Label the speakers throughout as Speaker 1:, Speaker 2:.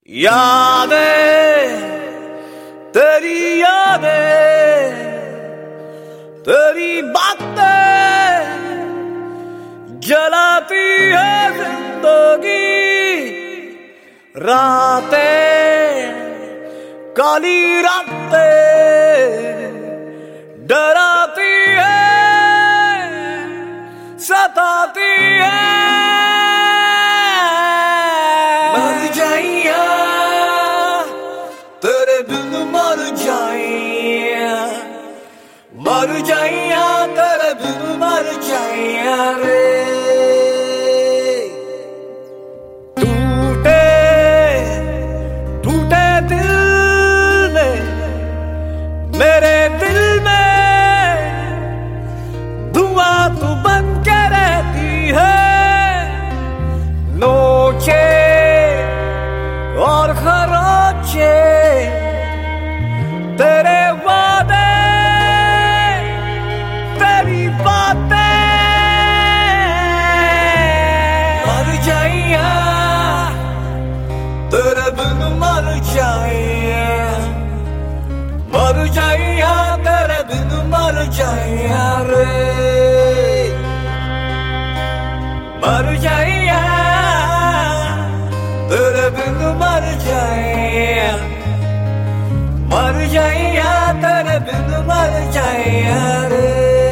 Speaker 1: यादें तेरी यादें तेरी बातें जलाती है जिंदगी रातें काली रातें डराती है सताती है मर जाइया तेरे बिन मर जाइया तेरे बिन मर जाइया रे टूटे टूटे दिल में मेरे दिल में धुआं तू बन के रहती है नोचे और खरोचे तेरे वादे तेरी बातें मर जाइया तेरे बिन मर जाइया तेरे बिन मर जाइया रे मर जाइया तेरे बिन मर जाइया तेरे बिन मर जाइया रे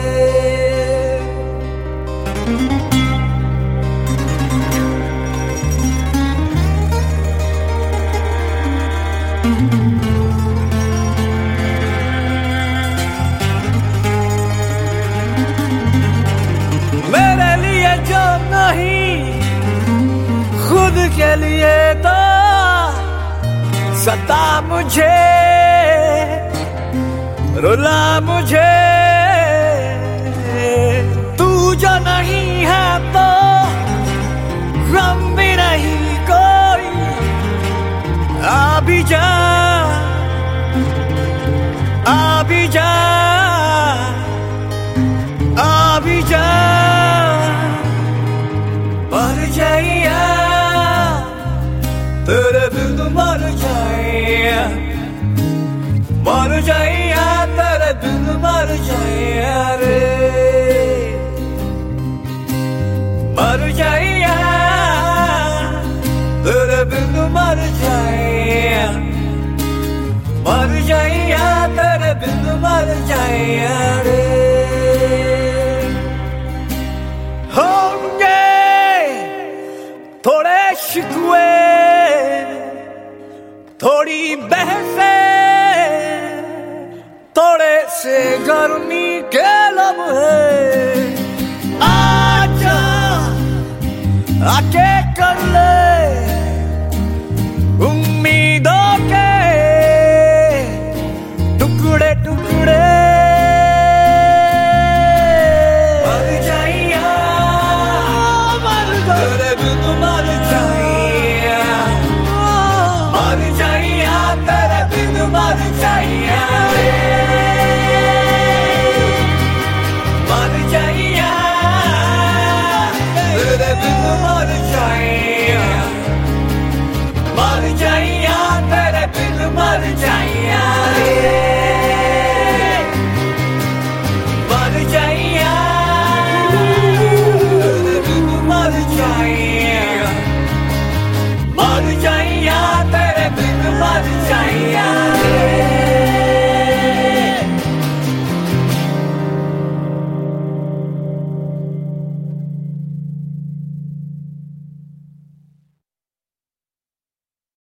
Speaker 1: मेरे लिए जो नहीं खुद के लिए तो सता मुझे रुला मुझे तू जो नहीं है तो गम भी नहीं कोई आ भी जा मर जाइया तेरे बिन मर जाइया तेरे बिन मर जाइया रे मर जाइया तेरे बिन मर जाइया तेरे बिन मर जाइया रे होंगे थोड़े शिकवे थोड़ी बहसे थोड़े से गर्मी के लम्हे आजा आके कर ले उम्मीदों के टुकड़े टुकड़े मर जाइया तेरे बिन मर जाइया तेरे बिन मर जाइया मर जाइया तेरे बिन मर जाइया तेरे बिन मर जाइया